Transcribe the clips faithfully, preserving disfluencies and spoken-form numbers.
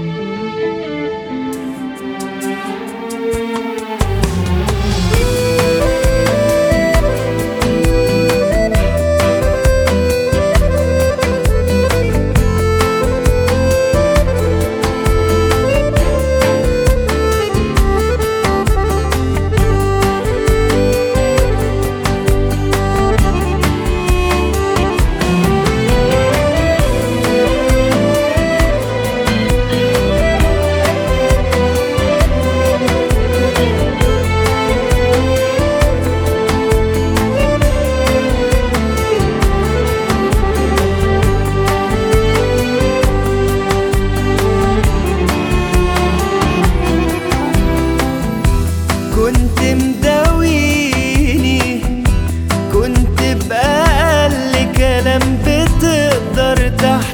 كنت مداويني، كنت بأقل كلام بتقدر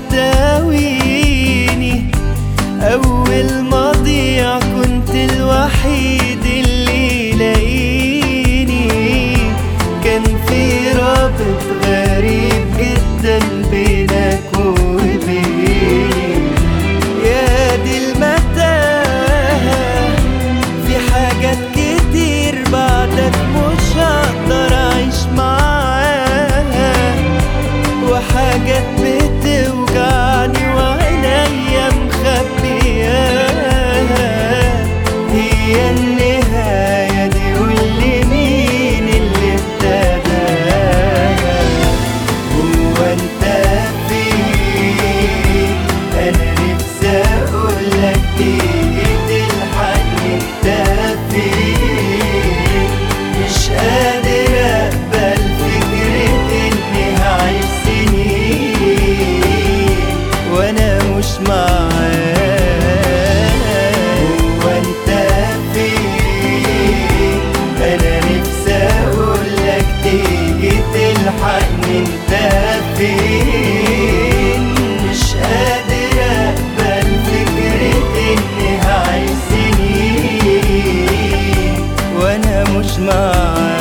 تحتويني. أول ما ضيع كنت الوحيد اللي يلاقيني. كان في رابط غريب جدا بينك وبيني. يا دي المتاهة، في حاجات كتير بعدك مش هقدر أعيش معاها، وحاجات بتوجعني وعينيا مخبياها. هي النهاية دي قولي مين اللي ابتداها؟ هو انت فين؟ انا نفسي اقولك تيجي تلحقني انت فين. مش قادر اقبل فكرة اني هعيش سنين وانا مش معاك. هو انت فين؟ انا نفسي اقولك تيجي تلحقني انت فين. مش قادر اقبل فكرة اني هعيش سنين وانا مش معاك.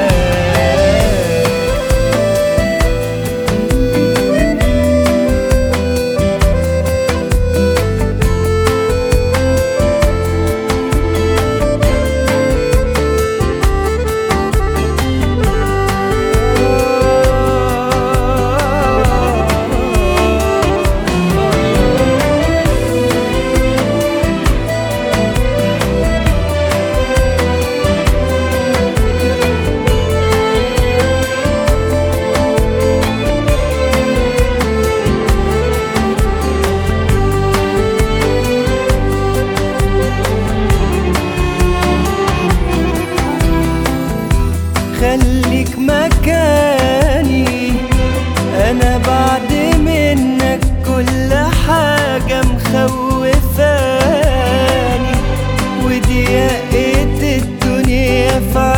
خليك مكاني، أنا بعد منك كل حاجة مخوفاني. ودي الدنيا في